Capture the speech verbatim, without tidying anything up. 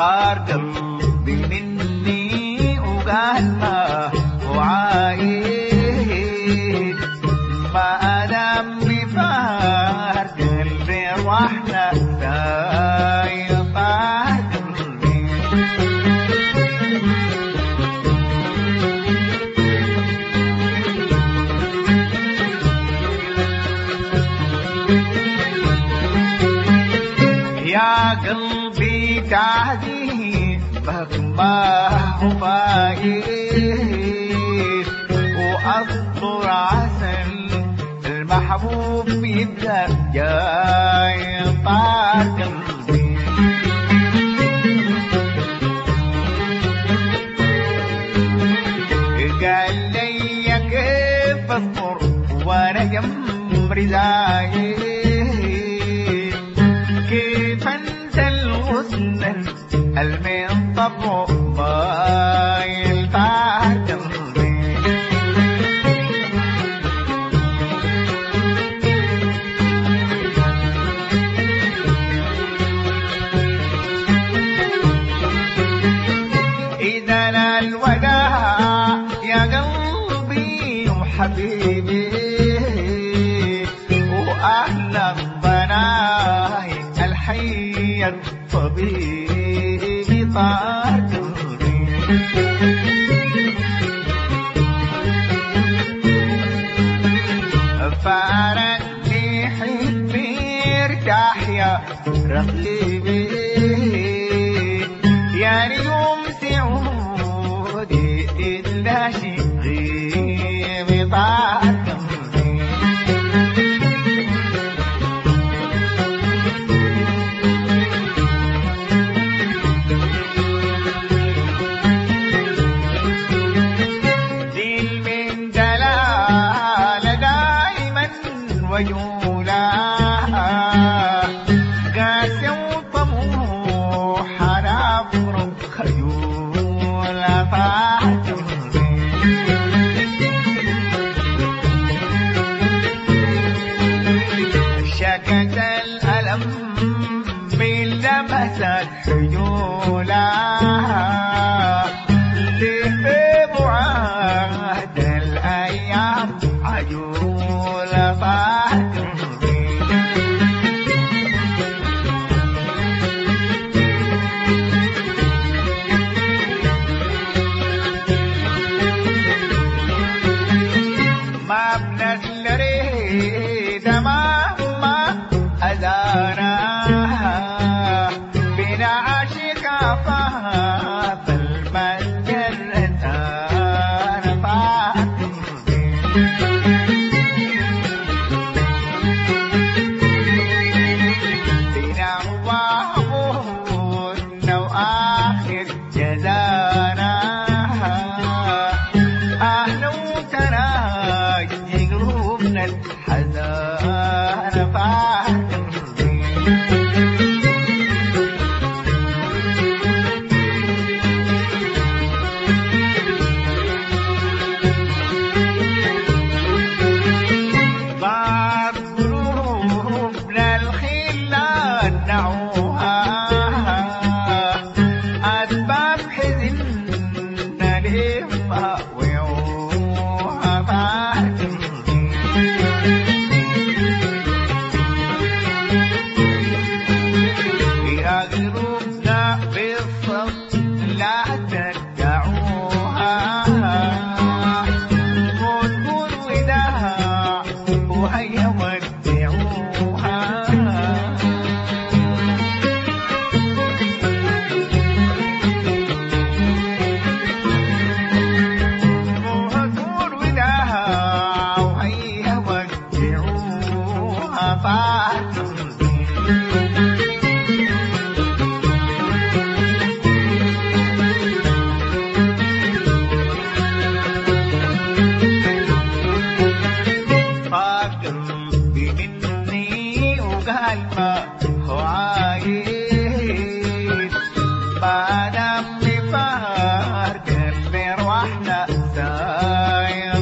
طار قلبي مني وقال ما هو عايز ما دام بفارق قلبي واحنا سايق طار قلبي يا قلبي تعذيبك ما هو فايز وأصبر عسل المحبوب يبدأ جاي طار قلبي قال لي كيف أصبر وأنا جمري زايد كيف انسى الغصن المنطق ما يلطار قلبي إذا الوداع يا قلبي وحبيبي وأهلا بناي الحي الطبيب طار قلبي فارقني حبي ارتاح يا رقيبي يا يوم سعودي إلا شي غيبي طار قلبي وجولا قاسي وطموح انا افرق خيولا فاعتبرني شكت الالم بلمسات حجولا ليه في بعاد الايام عجولا فاعتبرني ما بنسلري ما ما أذانا بنا عاشق فاط المنجر أنا فاطمتي بنا وابونا وآخر جزانا أهلا وتراجي قلوبنا الحزان فاطمتي ضاق قلوبنا الخلان نعوها أسباب حزننا لما ويوها فاطمتي يا قلوبنا بالصف لا تدعوها وتقول وداع وهيا ودعوها وتقول وداع وهيا ودعوها فاطمتي قلبي مني وقال ما هو عايز ما دام بفارق اللي روحنا سايق